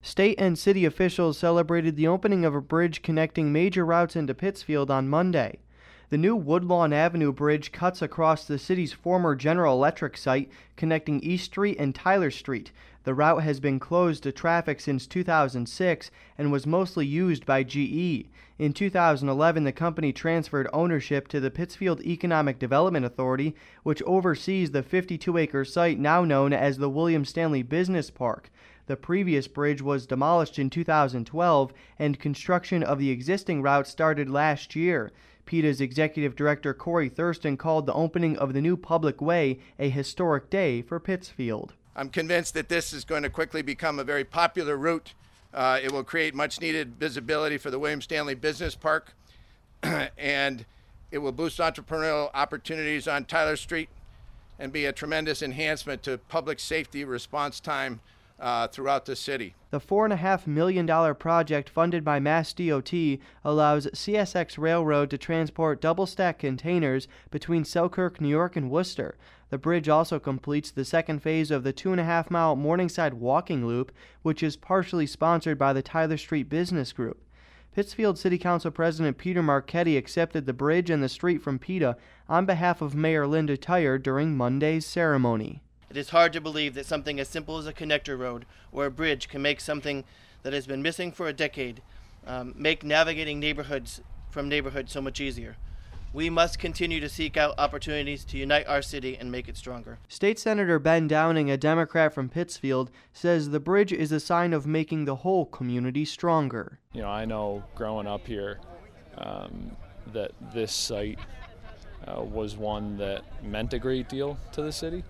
State and city officials celebrated the opening of a bridge connecting major routes into Pittsfield on Monday. The new Woodlawn Avenue Bridge cuts across the city's former General Electric site, connecting East Street and Tyler Street. The route has been closed to traffic since 2006 and was mostly used by GE. In 2011, the company transferred ownership to the Pittsfield Economic Development Authority, which oversees the 52-acre site now known as the William Stanley Business Park. The previous bridge was demolished in 2012, and construction of the existing route started last year. PETA's executive director Corey Thurston called the opening of the new public way a historic day for Pittsfield. I'm convinced that this is going to quickly become a very popular route. It will create much needed visibility for the William Stanley Business Park, and it will boost entrepreneurial opportunities on Tyler Street and be a tremendous enhancement to public safety response time throughout the city. The $4.5 million project funded by Mass DOT allows CSX Railroad to transport double-stack containers between Selkirk, New York and Worcester. The bridge also completes the second phase of the 2.5-mile Morningside Walking Loop, which is partially sponsored by the Tyler Street Business Group. Pittsfield City Council President Peter Marchetti accepted the bridge and the street from PETA on behalf of Mayor Linda Tyer during Monday's ceremony. It is hard to believe that something as simple as a connector road or a bridge can make something that has been missing for a decade, make navigating neighborhoods so much easier. We must continue to seek out opportunities to unite our city and make it stronger. State Senator Ben Downing, a Democrat from Pittsfield, says the bridge is a sign of making the whole community stronger. I know growing up here that this site was one that meant a great deal to the city.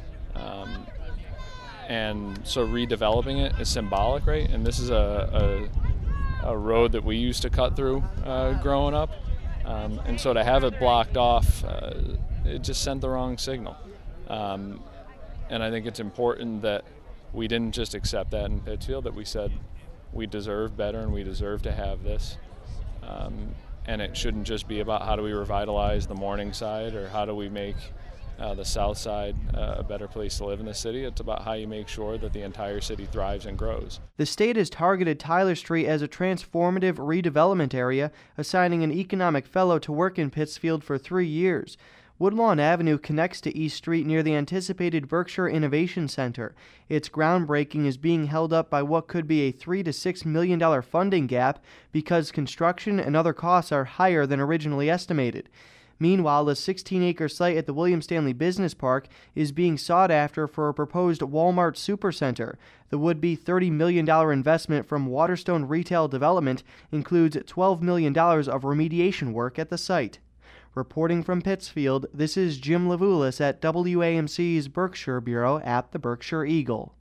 And so redeveloping it is symbolic, right? And this is a road that we used to cut through growing up. And so to have it blocked off, it just sent the wrong signal. And I think it's important that we didn't just accept that in Pittsfield, that we said we deserve better and we deserve to have this. And it shouldn't just be about how do we revitalize the Morningside or how do we make the South Side a better place to live in the city. It's about how you make sure that the entire city thrives and grows. The state has targeted Tyler Street as a transformative redevelopment area, assigning an economic fellow to work in Pittsfield for 3 years. Woodlawn Avenue connects to East Street near the anticipated Berkshire Innovation Center. Its groundbreaking is being held up by what could be a $3 to $6 million funding gap because construction and other costs are higher than originally estimated. Meanwhile, the 16-acre site at the William Stanley Business Park is being sought after for a proposed Walmart supercenter. The would-be $30 million investment from Waterstone Retail Development includes $12 million of remediation work at the site. Reporting from Pittsfield, this is Jim Levulis at WAMC's Berkshire Bureau at the Berkshire Eagle.